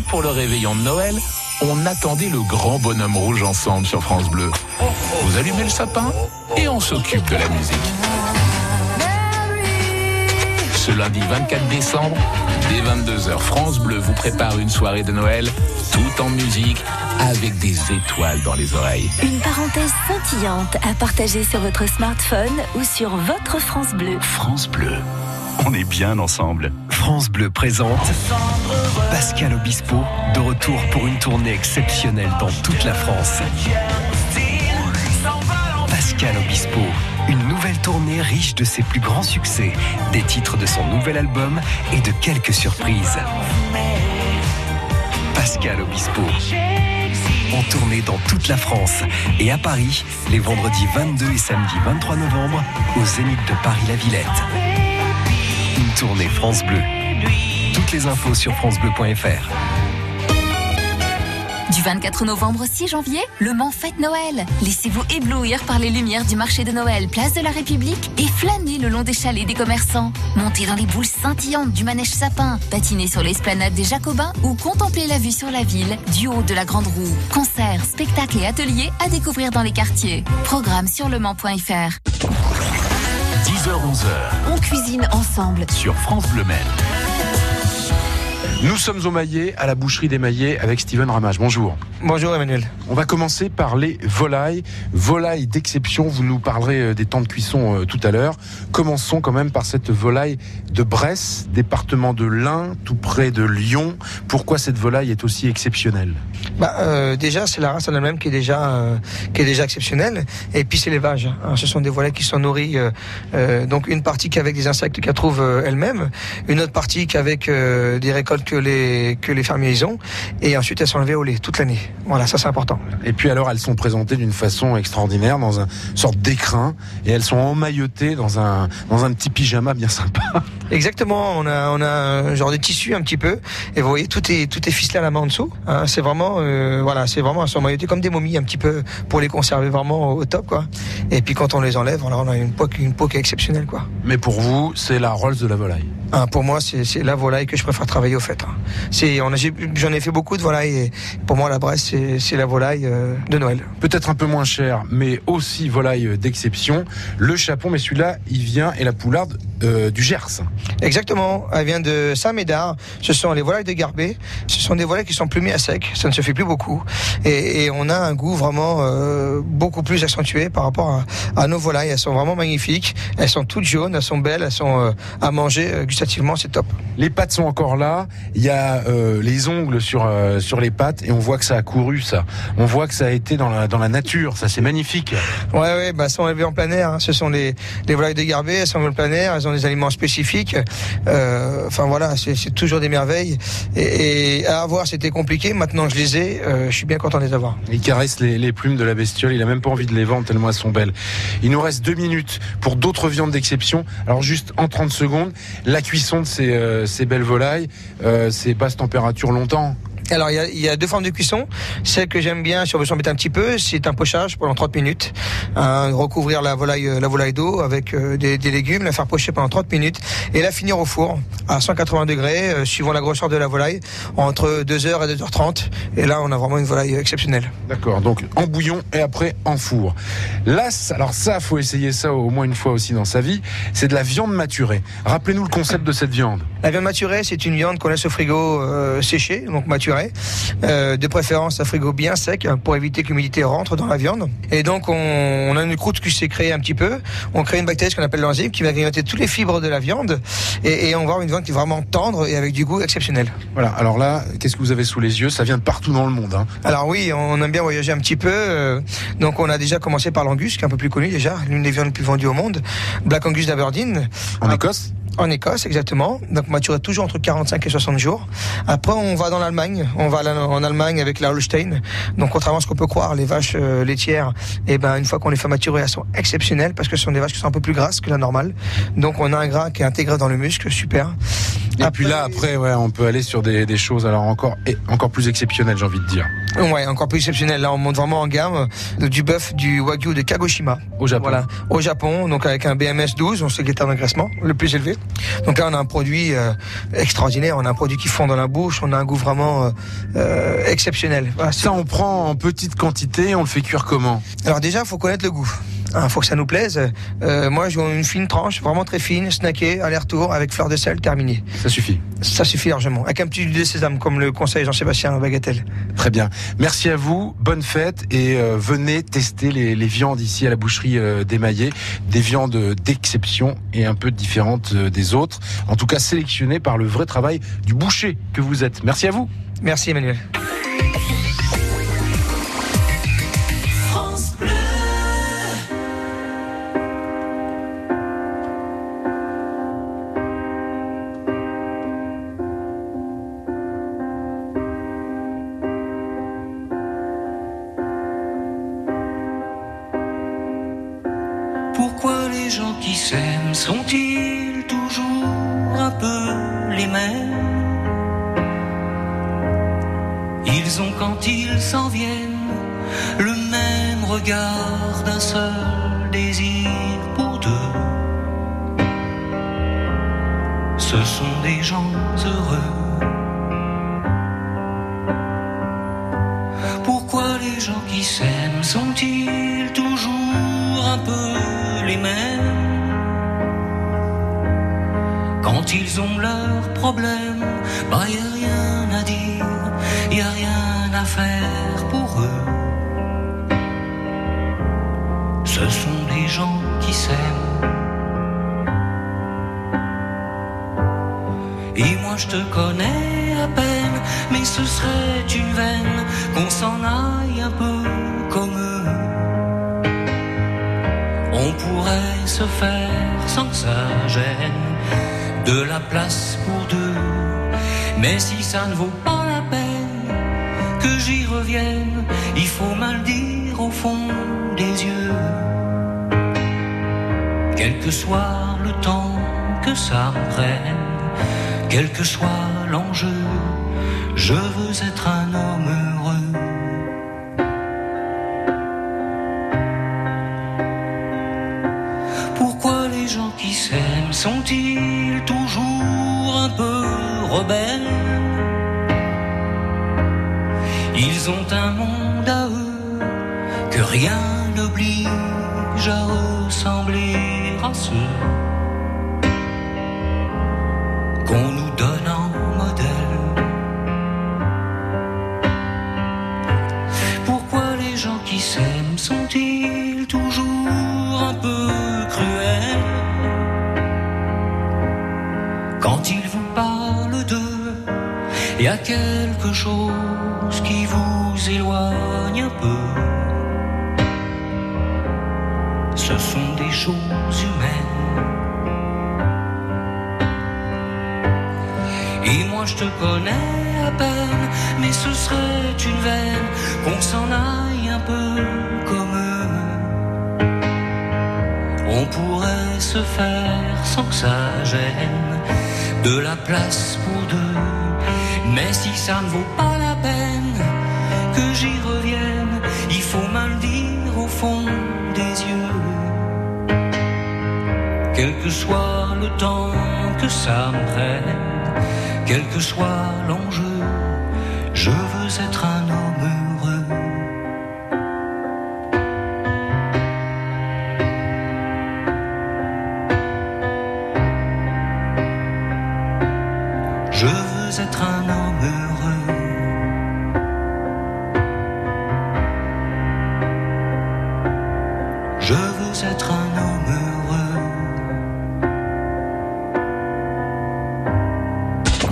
pour le réveillon de Noël, on attendait le grand bonhomme rouge ensemble sur France Bleu. Vous allumez le sapin et on s'occupe de la musique. Ce lundi vingt-quatre décembre, dès vingt-deux heures, France Bleu vous prépare une soirée de Noël, tout en musique, avec des étoiles dans les oreilles. Une parenthèse scintillante à partager sur votre smartphone ou sur votre France Bleu. France Bleu, on est bien ensemble. France Bleu présente Pascal Obispo, de retour pour une tournée exceptionnelle dans toute la France. Pascal Obispo, une nouvelle tournée riche de ses plus grands succès, des titres de son nouvel album et de quelques surprises. Pascal Obispo, en tournée dans toute la France et à Paris, les vendredis vingt-deux et samedi vingt-trois novembre, au Zénith de Paris-la-Villette. Une tournée France Bleu. Toutes les infos sur francebleu point f r. Du vingt-quatre novembre au six janvier, Le Mans fête Noël. Laissez-vous éblouir par les lumières du marché de Noël, place de la République, et flânez le long des chalets des commerçants. Montez dans les boules scintillantes du manège sapin, patinez sur l'esplanade des Jacobins ou contemplez la vue sur la ville du haut de la Grande Roue. Concerts, spectacles et ateliers à découvrir dans les quartiers. Programme sur le mans point f r. dix heures onze heures. On cuisine ensemble sur France Bleu Maine. Nous sommes au Maillet, à la boucherie des Maillets, avec Steven Ramage. Bonjour. Bonjour Emmanuel. On va commencer par les volailles. Volailles d'exception, vous nous parlerez des temps de cuisson euh, tout à l'heure. Commençons quand même par cette volaille de Bresse, département de l'Ain, tout près de Lyon. Pourquoi cette volaille est aussi exceptionnelle ? Bah, euh, déjà, c'est la race en elle-même qui est déjà, euh, qui est déjà exceptionnelle. Et puis c'est l'élevage. Hein. Ce sont des volailles qui sont nourries. Euh, euh, donc une partie qu'avec des insectes qu'elles trouvent euh, elles-mêmes, une autre partie qu'avec euh, des récoltes que les que les fermiers ils ont, et ensuite elles sont élevées au lait toute l'année. Voilà, ça c'est important. Et puis alors elles sont présentées d'une façon extraordinaire dans une sorte d'écrin, et elles sont emmaillotées dans un dans un petit pyjama bien sympa. Exactement, on a on a un genre de tissu un petit peu, et vous voyez tout est tout est ficelé à la main en dessous. Hein, c'est vraiment euh, voilà, c'est vraiment elles sont emmaillotées comme des momies un petit peu pour les conserver vraiment au top quoi. Et puis quand on les enlève, alors on a une peau une peau qui est exceptionnelle quoi. Mais pour vous, c'est la Rolls de la volaille. Hein, pour moi, c'est, c'est la volaille que je préfère travailler au fait. Hein. C'est, on a, j'en ai fait beaucoup de volailles et pour moi, la Bresse, c'est, c'est la volaille euh, de Noël. Peut-être un peu moins cher, mais aussi volaille d'exception. Le chapon, mais celui-là, il vient, et la poularde euh, du Gers. Exactement, elle vient de Saint-Médard. Ce sont les volailles de Garbet. Ce sont des volailles qui sont plumées à sec. Ça ne se fait plus beaucoup. Et, et on a un goût vraiment euh, beaucoup plus accentué par rapport à, à nos volailles. Elles sont vraiment magnifiques. Elles sont toutes jaunes, elles sont belles, elles sont euh, à manger euh, gustativement, c'est top. Les pattes sont encore là. Il y a euh, les ongles sur euh, sur les pattes et on voit que ça a couru, ça. On voit que ça a été dans la dans la nature. Ça, c'est magnifique. Ouais, ouais, bah, elles sont élevées en plein air. Hein. Ce sont les les volailles de Garbet. Elles sont élevées en plein air. Elles ont des aliments spécifiques. Euh, enfin voilà, c'est, c'est toujours des merveilles. Et, et à avoir, c'était compliqué. Maintenant, je les ai. Euh, je suis bien content de les avoir. Il caresse les, les plumes de la bestiole. Il a même pas envie de les vendre tellement elles sont belles. Il nous reste deux minutes pour d'autres viandes d'exception. Alors juste en trente secondes, la cuisson de ces, euh, ces belles volailles, euh, ces basses températures longtemps. Alors il y a, il y a deux formes de cuisson. Celle que j'aime bien, si on veut s'embêter un petit peu, c'est un pochage pendant trente minutes. Hein, recouvrir la volaille, la volaille d'eau avec euh, des, des légumes, la faire pocher pendant trente minutes et la finir au four à cent quatre-vingts degrés, euh, suivant la grosseur de la volaille, entre deux heures et deux heures trente. Et là, on a vraiment une volaille exceptionnelle. D'accord, donc en bouillon et après en four. Là, alors ça, faut essayer ça au moins une fois aussi dans sa vie. C'est de la viande maturée. Rappelez-nous le concept de cette viande. La viande maturée, c'est une viande qu'on laisse au frigo euh, séchée, donc maturée. Euh, de préférence un frigo bien sec pour éviter que l'humidité rentre dans la viande. Et donc on, on a une croûte qui s'est créée un petit peu. On crée une bactérie qu'on appelle l'enzyme qui va grignoter toutes les fibres de la viande et, et on va avoir une viande qui est vraiment tendre et avec du goût exceptionnel. Voilà. Alors là, qu'est-ce que vous avez sous les yeux ? Ça vient de partout dans le monde. Hein. Alors oui, on aime bien voyager un petit peu. Euh, donc on a déjà commencé par l'Angus, qui est un peu plus connu déjà, l'une des viandes les plus vendues au monde. Black Angus d'Aberdeen. En Écosse ? En Écosse, exactement. Donc maturé toujours entre quarante-cinq et soixante jours. Après, on va dans l'Allemagne. On va en Allemagne avec la Holstein. Donc, contrairement à ce qu'on peut croire, les vaches euh, laitières, et ben une fois qu'on les fait maturer, elles sont exceptionnelles parce que ce sont des vaches qui sont un peu plus grasses que la normale. Donc, on a un gras qui est intégré dans le muscle, super. Et après, puis là, après, ouais, on peut aller sur des, des choses alors encore, et encore plus exceptionnelles, j'ai envie de dire. Ouais, encore plus exceptionnel. Là, on monte vraiment en gamme. Du bœuf du Wagyu de Kagoshima. Au Japon. Voilà. Au Japon. Donc, avec un B M S douze, on sait qu'il est un engraissement le plus élevé. Donc là, on a un produit euh, extraordinaire. On a un produit qui fond dans la bouche. On a un goût vraiment euh, euh, exceptionnel. Voilà, ça, on prend en petite quantité. On le fait cuire comment? Alors déjà, faut connaître le goût. Il hein, faut que ça nous plaise. Euh, moi, j'ai une fine tranche, vraiment très fine, snackée, aller-retour, avec fleur de sel, terminé. Ça suffit. Ça suffit largement. Avec un petit huile de sésame, comme le conseille Jean-Sébastien Bagatelle. Très bien. Merci à vous. Bonne fête et euh, venez tester les, les viandes ici à la boucherie euh, d'Émaillé. Des viandes d'exception et un peu différentes euh, des autres. En tout cas, sélectionnées par le vrai travail du boucher que vous êtes. Merci à vous. Merci Emmanuel. Pourquoi les gens qui s'aiment sont-ils toujours un peu les mêmes? Ils ont quand ils s'en viennent le même regard d'un seul désir pour deux. Ce sont des gens heureux. Pourquoi les gens qui s'aiment sont-ils toujours un peu les mêmes? Quand ils ont leurs problèmes, bah y a rien à dire, y a rien à faire pour eux. Ce sont des gens qui s'aiment. Et moi je te connais à peine, mais ce serait une veine qu'on s'en aille un peu comme eux. On pourrait se faire sans que ça gêne de la place pour deux. Mais si ça ne vaut pas la peine que j'y revienne, il faut mal dire au fond des yeux. Quel que soit le temps que ça me prenne, quel que soit l'enjeu, je veux être un homme heureux. Pourquoi les gens qui s'aiment sont-ils toujours un peu rebelles? Ils ont un monde à eux que rien n'oblige à ressembler à ceux qu'on nous donne en modèle. Pourquoi les gens qui s'aiment sont-ils toujours un peu cruels? Quand ils vous parlent d'eux, il y a quelque chose qui vous éloigne un peu. Ce sont des choses humaines. Et moi je te connais à peine, mais ce serait une veine qu'on s'en aille un peu comme eux. On pourrait se faire sans que ça gêne de la place pour deux. Mais si ça ne vaut pas la peine que j'y revienne, il faut mal dire au fond des yeux. Quel que soit le temps que ça me prenne, quel que soit l'enjeu, je veux être un homme heureux. Je veux être un homme heureux. Je veux être un homme heureux.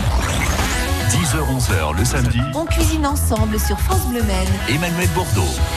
dix heures onze heures le samedi. On cuisine ensemble sur France Bleu Maine. Emmanuel Bordeaux.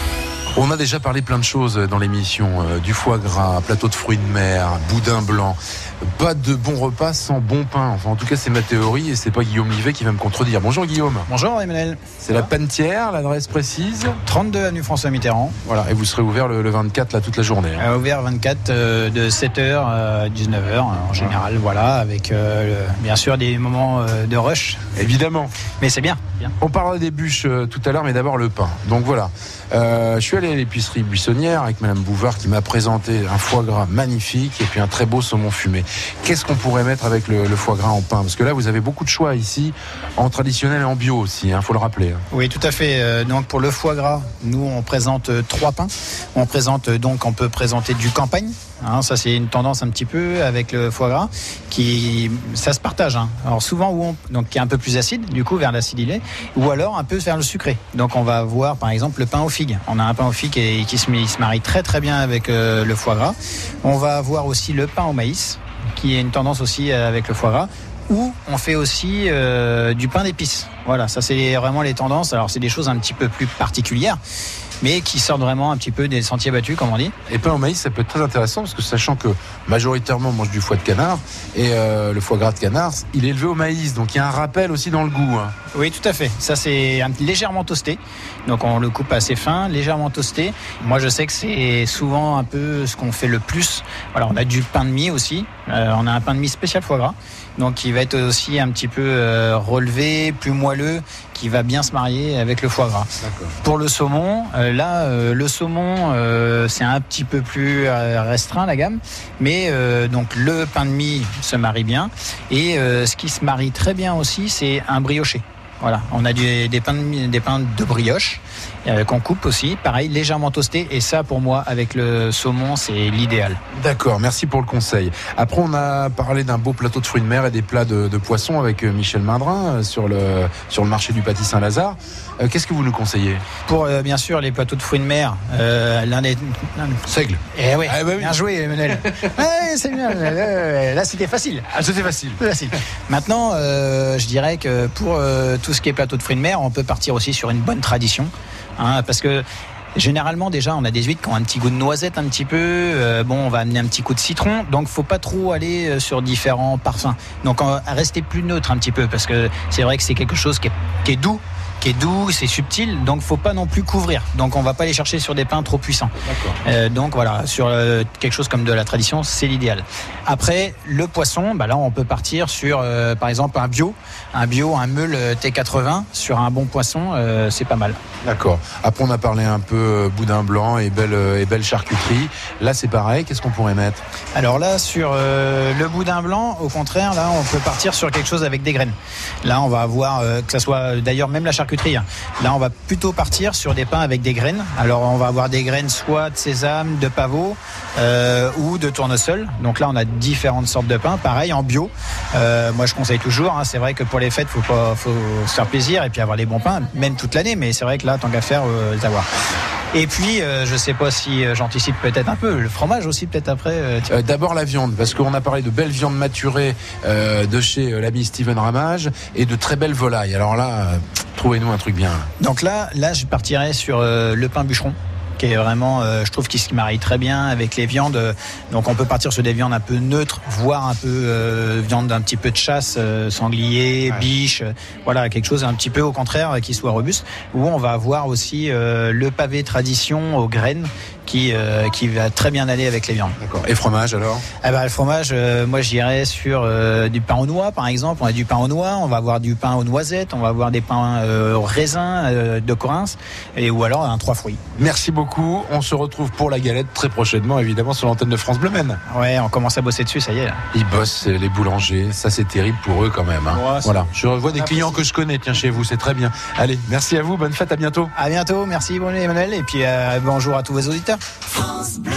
On a déjà parlé plein de choses dans l'émission, euh, du foie gras, plateau de fruits de mer, boudin blanc. Pas de bon repas sans bon pain. Enfin, en tout cas, c'est ma théorie et c'est pas Guillaume Livet qui va me contredire. Bonjour Guillaume. Bonjour Emmanuel. C'est la Panetière, l'adresse précise trente-deux avenue François Mitterrand. Voilà, et vous serez ouvert le, le vingt-quatre là toute la journée. Hein. Euh, ouvert vingt-quatre euh, de sept heures à dix-neuf heures en général, voilà, avec euh, le, bien sûr des moments euh, de rush. Évidemment. Mais c'est bien. bien. On parlera des bûches euh, tout à l'heure, mais d'abord le pain. Donc voilà. Euh, je suis allé à l'épicerie Buissonnière avec Madame Bouvard qui m'a présenté un foie gras magnifique et puis un très beau saumon fumé. Qu'est-ce qu'on pourrait mettre avec le, le foie gras en pain? Parce que là, vous avez beaucoup de choix ici, en traditionnel et en bio aussi, il hein, faut le rappeler. Hein. Oui, tout à fait. Euh, donc pour le foie gras, nous on présente euh, trois pains. On présente euh, donc, on peut présenter du campagne. Hein, ça c'est une tendance un petit peu avec le foie gras qui ça se partage. Hein. Alors souvent où on donc qui est un peu plus acide, du coup vers l'acidulé, ou alors un peu vers le sucré. Donc on va avoir par exemple le pain aux figues. On a un pain aux figues et, qui se, il se marie très très bien avec euh, le foie gras. On va avoir aussi le pain au maïs qui est une tendance aussi avec le foie gras. Ou on fait aussi euh, du pain d'épices. Voilà, ça c'est vraiment les tendances. Alors c'est des choses un petit peu plus particulières, mais qui sortent vraiment un petit peu des sentiers battus, comme on dit. Et pain au maïs, ça peut être très intéressant, parce que sachant que majoritairement on mange du foie de canard, et euh, le foie gras de canard, il est élevé au maïs, donc il y a un rappel aussi dans le goût. Hein. Oui, tout à fait. Ça c'est un, légèrement toasté, donc on le coupe assez fin, légèrement toasté. Moi je sais que c'est souvent un peu ce qu'on fait le plus. Voilà, on a du pain de mie aussi, euh, on a un pain de mie spécial foie gras, donc qui va être aussi un petit peu euh, relevé, plus moelleux, qui va bien se marier avec le foie gras. D'accord. Pour le saumon, euh, là, euh, le saumon, euh, c'est un petit peu plus euh, restreint la gamme, mais euh, donc le pain de mie se marie bien, et euh, ce qui se marie très bien aussi, c'est un brioché. Voilà, on a du, des, pains de, des pains de brioche euh, qu'on coupe aussi, pareil, légèrement toasté. Et ça, pour moi, avec le saumon, c'est l'idéal. D'accord, merci pour le conseil. Après, on a parlé d'un beau plateau de fruits de mer et des plats de, de poissons avec Michel Mindrin sur le, sur le marché du Paty Saint-Lazare. Euh, qu'est-ce que vous nous conseillez? Pour, euh, bien sûr, les plateaux de fruits de mer, euh, l'un des... Seigle. Eh oui, ah, bah oui. Bien joué, Emmanuel. Ouais, c'est bien. Là, c'était facile. Ah, c'était facile. facile. Maintenant, euh, je dirais que pour euh, tout ce qui est plateau de fruits de mer, on peut partir aussi sur une bonne tradition, hein, parce que généralement déjà on a des huîtres qui ont un petit goût de noisette un petit peu, euh, bon on va amener un petit coup de citron, donc faut pas trop aller sur différents parfums, donc on va rester plus neutre un petit peu, parce que c'est vrai que c'est quelque chose qui est, qui est doux qui est doux, c'est subtil, donc faut pas non plus couvrir. Donc on va pas aller chercher sur des pains trop puissants. Euh, donc voilà, sur euh, quelque chose comme de la tradition, c'est l'idéal. Après le poisson, bah là on peut partir sur euh, par exemple un bio, un bio, un meule T quatre-vingts sur un bon poisson, euh, c'est pas mal. D'accord. Après on a parlé un peu euh, boudin blanc et belle et belle charcuterie. Là c'est pareil. Qu'est-ce qu'on pourrait mettre? Alors là sur euh, le boudin blanc, au contraire, là on peut partir sur quelque chose avec des graines. Là on va avoir euh, que ça soit d'ailleurs même la charcuterie. Là, on va plutôt partir sur des pains avec des graines. Alors, on va avoir des graines soit de sésame, de pavot euh, ou de tournesol. Donc là, on a différentes sortes de pains. Pareil, en bio. Euh, moi, je conseille toujours. Hein, c'est vrai que pour les fêtes, faut pas, faut se faire plaisir et puis avoir les bons pains, même toute l'année. Mais c'est vrai que là, tant qu'à faire, euh, les avoir. Et puis, euh, je sais pas si euh, j'anticipe peut-être un peu, le fromage aussi peut-être après. Euh, euh, d'abord la viande, parce qu'on a parlé de belles viandes maturées euh, de chez euh, l'ami Steven Ramage et de très belles volailles. Alors là, euh, trouvez-nous un truc bien. Donc là, là, je partirais sur euh, le pain bûcheron, qui est vraiment, euh, je trouve qu'il se marie très bien avec les viandes. Donc on peut partir sur des viandes un peu neutres, voire un peu euh, viande d'un petit peu de chasse, euh, sanglier, ouais. biche, euh, voilà, quelque chose un petit peu au contraire qui soit robuste. Où on va avoir aussi euh, le pavé tradition aux graines, qui, euh, qui va très bien aller avec les viandes. D'accord. Et fromage alors? Ah bah, le fromage, euh, moi j'irais sur euh, du pain aux noix par exemple. On a du pain aux noix, on va avoir du pain aux noisettes, on va avoir des pains euh, aux raisins euh, de Corinthe, et ou alors un trois fruits. Merci beaucoup. On se retrouve pour la galette très prochainement, évidemment, sur l'antenne de France Bleu Maine. Ouais, on commence à bosser dessus, ça y est. Là. Ils bossent, les boulangers. Ça, c'est terrible pour eux quand même. Hein. Ouais, voilà. Je revois des clients que je connais, tiens, chez vous. C'est très bien. Allez, merci à vous. Bonne fête. À bientôt. À bientôt. Merci, Emmanuel. Et puis, euh, bonjour à tous vos auditeurs. France Bleu.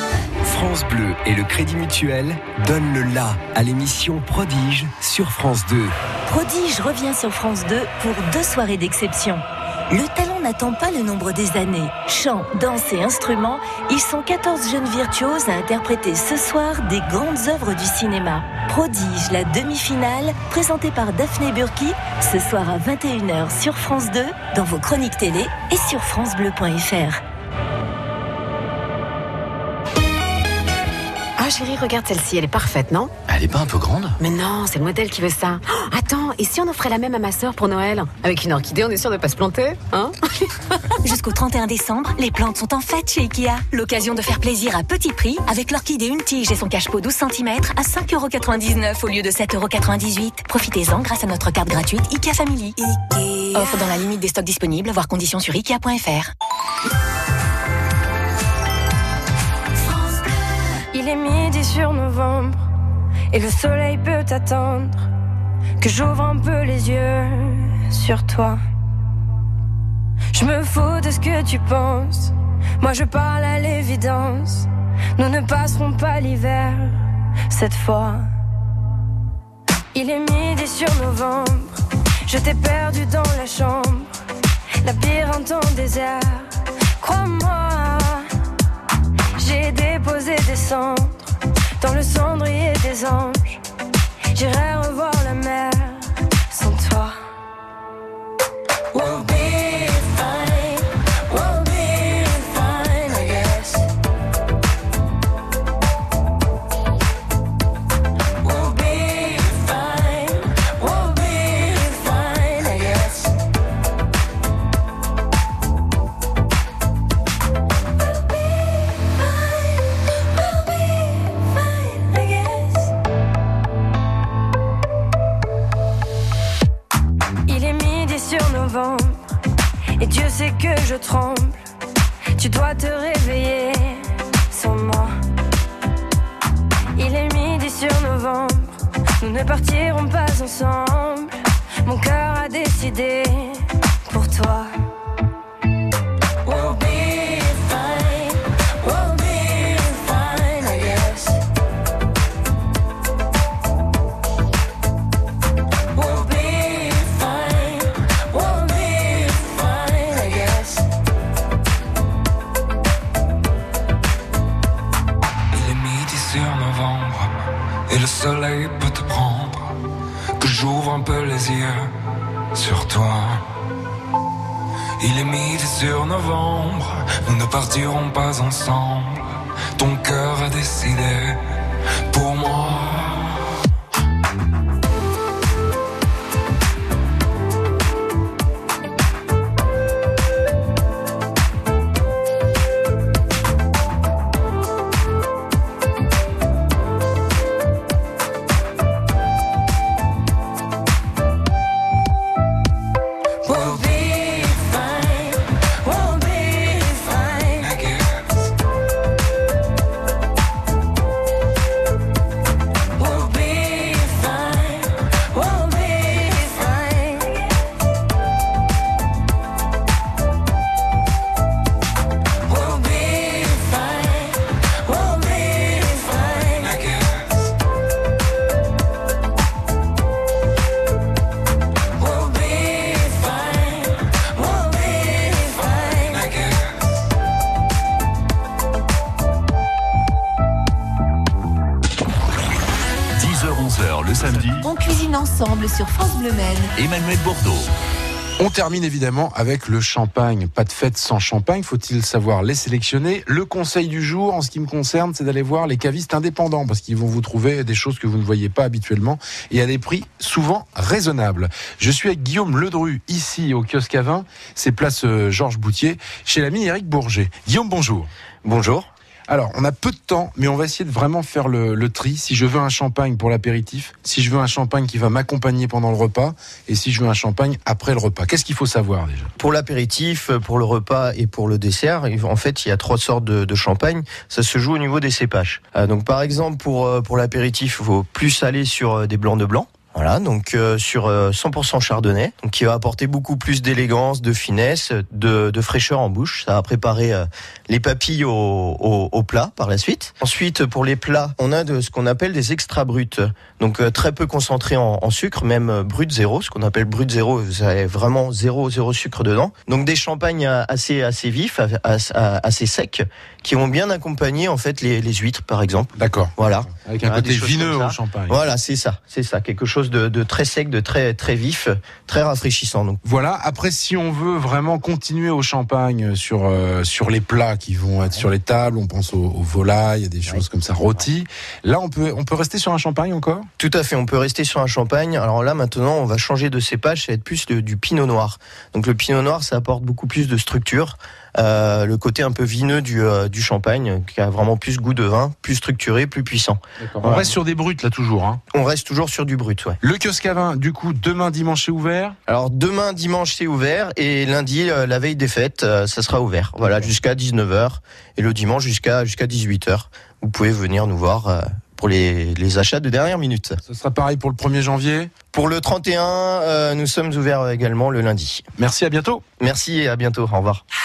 France Bleu et le Crédit Mutuel donnent le la à l'émission Prodige sur France deux. Prodige revient sur France deux pour deux soirées d'exception. Le talent n'attend pas le nombre des années. Chant, danse et instruments, ils sont quatorze jeunes virtuoses à interpréter ce soir des grandes œuvres du cinéma. Prodige, la demi-finale, présentée par Daphné Burki, ce soir à vingt et une heures sur France deux, dans vos chroniques télé et sur francebleu point f r. Oh chérie, regarde celle-ci, elle est parfaite, non? Elle est pas un peu grande? Mais non, c'est le modèle qui veut ça. Oh, attends, et si on offrait la même à ma sœur pour Noël? Avec une orchidée, on est sûr de pas se planter, hein? Jusqu'au trente et un décembre, les plantes sont en fête chez Ikea. L'occasion de faire plaisir à petit prix avec l'orchidée une tige et son cache-pot douze centimètres à cinq euros quatre-vingt-dix-neuf au lieu de sept euros quatre-vingt-dix-huit. Profitez-en grâce à notre carte gratuite Ikea Family. Ikea. Offre dans la limite des stocks disponibles, voir conditions sur ikea point f r. Il est midi sur novembre et le soleil peut attendre que j'ouvre un peu les yeux sur toi. Je me fous de ce que tu penses, moi je parle à l'évidence. Nous ne passerons pas l'hiver cette fois. Il est midi sur novembre, je t'ai perdu dans la chambre, labyrinthe en désert. Crois-moi, j'ai déposé des cendres dans le cendrier des anges. J'irai revoir la mer sans toi. We'll be fine, we'll be fine, I guess. We'll be fine, we'll be fine, I guess. Et Dieu sait que je tremble. Tu dois te réveiller sans moi. Il est midi sur novembre, nous ne partirons pas ensemble. Mon cœur a décidé pour toi. We'll be fine, we'll be fine, I guess. We'll be fine, we'll be fine, I guess. Il est midi sur novembre et le soleil peut te prendre, que j'ouvre un peu les yeux sur toi. Il est midi sur novembre, nous ne partirons pas ensemble. Ton cœur a décidé pour moi. We'll be fine, we'll be fine, I guess. We'll be fine, we'll be fine, I guess. We'll be fine, we'll be fine, I guess. We'll be fine, we'll be fine, I guess. dix heures onze heures le samedi, On cuisine ensemble sur France Bleu Maine. Emmanuel Bordeaux. On termine évidemment avec le champagne. Pas de fête sans champagne, faut-il savoir les sélectionner. Le conseil du jour, en ce qui me concerne, c'est d'aller voir les cavistes indépendants, parce qu'ils vont vous trouver des choses que vous ne voyez pas habituellement et à des prix souvent raisonnables. Je suis avec Guillaume Ledru, ici au kiosque à vin, c'est place euh, Georges Boutier, chez l'ami Éric Bourget. Guillaume, bonjour. Bonjour. Alors, on a peu de temps, mais on va essayer de vraiment faire le, le tri. Si je veux un champagne pour l'apéritif, si je veux un champagne qui va m'accompagner pendant le repas, et si je veux un champagne après le repas. Qu'est-ce qu'il faut savoir déjà ? Pour l'apéritif, pour le repas et pour le dessert, en fait, il y a trois sortes de, de champagne. Ça se joue au niveau des cépages. Euh, donc, par exemple, pour, pour l'apéritif, il faut plus aller sur des blancs de blanc. Voilà, donc euh, sur euh, cent pour cent chardonnay, donc qui va apporter beaucoup plus d'élégance, de finesse, de, de fraîcheur en bouche. Ça va préparer euh, les papilles au, au, au plat par la suite. Ensuite, pour les plats, on a de ce qu'on appelle des extra bruts, donc euh, très peu concentrés en, en sucre, même euh, brut zéro, ce qu'on appelle brut zéro, vous avez vraiment zéro zéro sucre dedans. Donc des champagnes assez assez vifs, assez, assez secs, qui vont bien accompagner en fait les, les huîtres par exemple. D'accord. Voilà. Avec un voilà, côté vineux au champagne. Voilà, c'est ça, c'est ça, quelque chose chose de, de très sec, de très très vif, très rafraîchissant. Donc voilà. Après, si on veut vraiment continuer au champagne sur euh, sur les plats qui vont être sur les tables, on pense aux, aux volailles, à des choses ouais. comme ça, rôtis. Là, on peut on peut rester sur un champagne encore ? Tout à fait. On peut rester sur un champagne. Alors là, maintenant, on va changer de cépage. Ça va être plus de, du pinot noir. Donc le pinot noir, ça apporte beaucoup plus de structure. Euh, le côté un peu vineux du, euh, du champagne, qui a vraiment plus goût de vin, plus structuré, plus puissant. D'accord. On ouais. reste sur des bruts là toujours. Hein. On reste toujours sur du brut, ouais. Le kiosque à vin, du coup, demain dimanche c'est ouvert. Alors demain dimanche c'est ouvert et lundi euh, la veille des fêtes, euh, ça sera ouvert. Voilà, jusqu'à dix-neuf heures et le dimanche jusqu'à jusqu'à dix-huit heures. Vous pouvez venir nous voir. Euh, pour les, les achats de dernière minute. Ce sera pareil pour le premier janvier ? Pour le trente et un, euh, nous sommes ouverts également le lundi. Merci, à bientôt. Merci et à bientôt, au revoir.